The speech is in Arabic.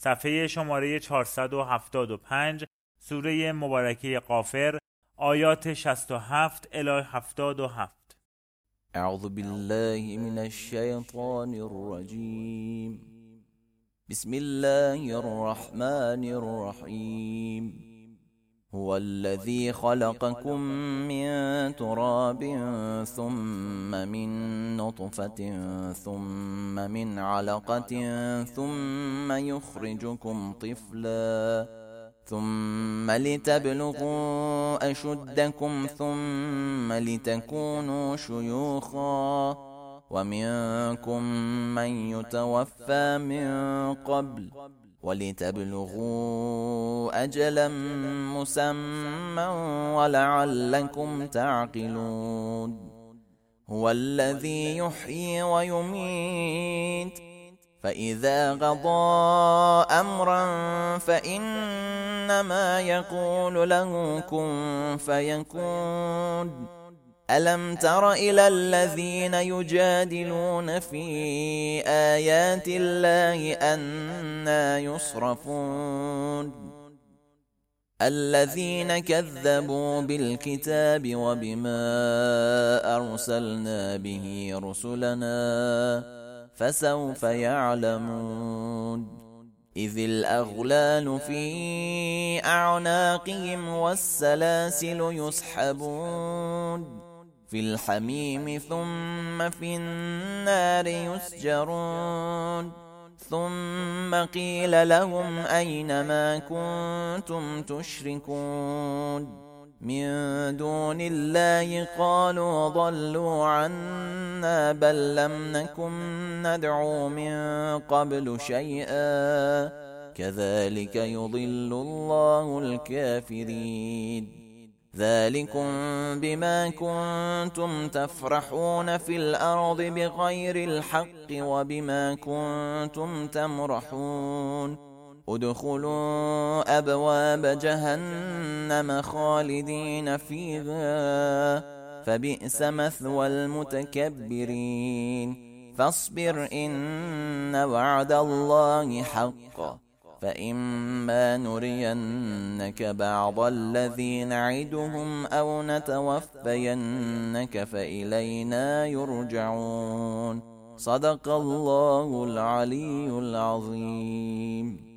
صفحه شماره 475، سوره مبارکه غافر، آیات 67 الی 77. اعوذ بالله من الشیطان الرجیم. بسم الله الرحمن الرحیم. هو الذي خلقكم من تراب ثم من نطفة ثم من علقة ثم يخرجكم طفلا ثم لتبلغوا أشدكم ثم لتكونوا شيوخا ومنكم من يتوفى من قبل ولتبلغوا أجلا مسمى ولعلكم تعقلون. هو الذي يحيي ويميت فإذا قضى أمرا فإنما يقول له كن فيكون. ألم تر إلى الذين يجادلون في آيات الله أنى يصرفون الذين كذبوا بالكتاب وبما أرسلنا به رسلنا فسوف يعلمون. إذ الأغلال في أعناقهم والسلاسل يسحبون في الحميم ثم في النار يسجرون. ثم قيل لهم أين ما كنتم تشركون من دون الله قالوا ضلوا عنا بل لم نكن ندعو من قبل شيئا كذلك يضل الله الكافرين. ذلكم بما كنتم تفرحون في الأرض بغير الحق وبما كنتم تمرحون. ادخلوا أبواب جهنم خالدين فيها فبئس مثوى المتكبرين. فاصبر إن وعد الله حق فإما نرينك بعض الذي نعدهم أو نتوفينك فإلينا يرجعون. صدق الله العلي العظيم.